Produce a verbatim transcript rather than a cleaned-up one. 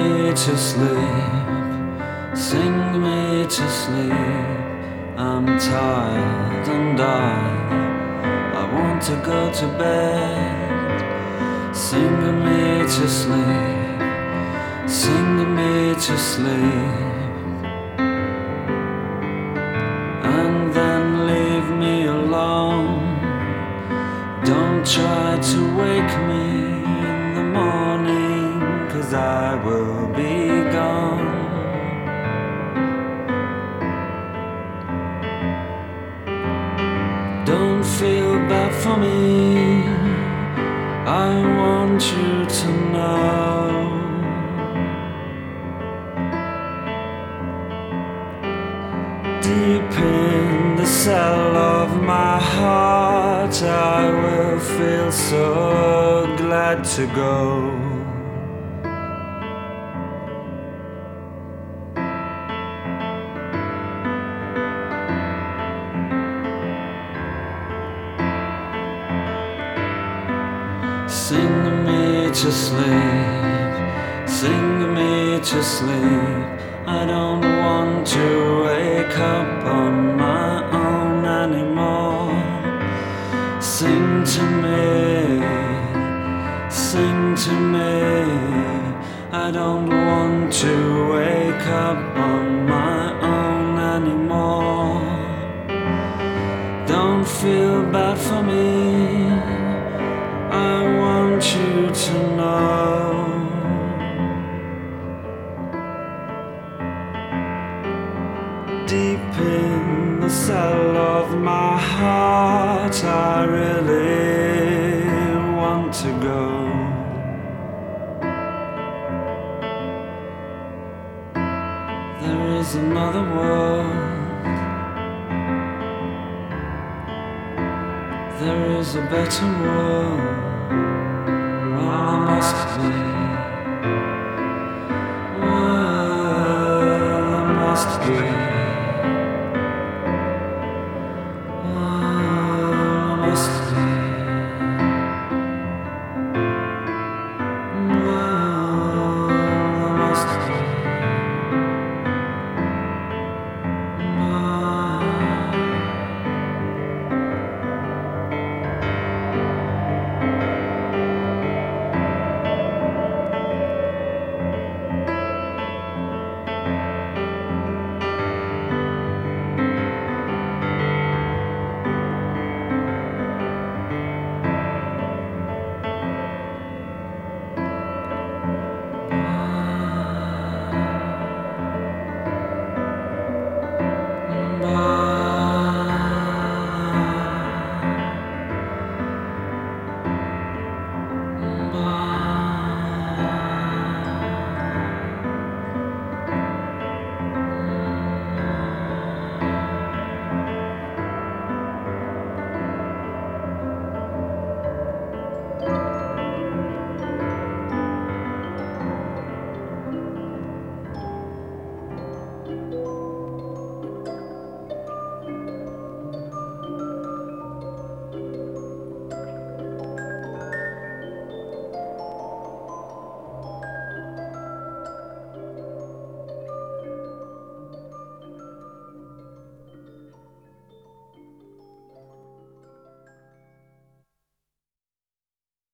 me to sleep, sing me to sleep. I'm tired and I, I want to go to bed. Sing me to sleep, sing me to sleep, and then leave me alone. Don't try to wake me in the morning, 'cause I will be gone. Don't feel bad for me, I want you to know. Deep in the cell of my heart, I will feel so glad to go. Sing me to sleep, sing me to sleep. I don't want to wake up on my own anymore. Sing to me, sing to me. I don't want to wake up on my own anymore. Don't feel bad for me, I want you to know. Deep in the cell of my heart, I really want to go. There is another world, there is a better world. Well, I must be.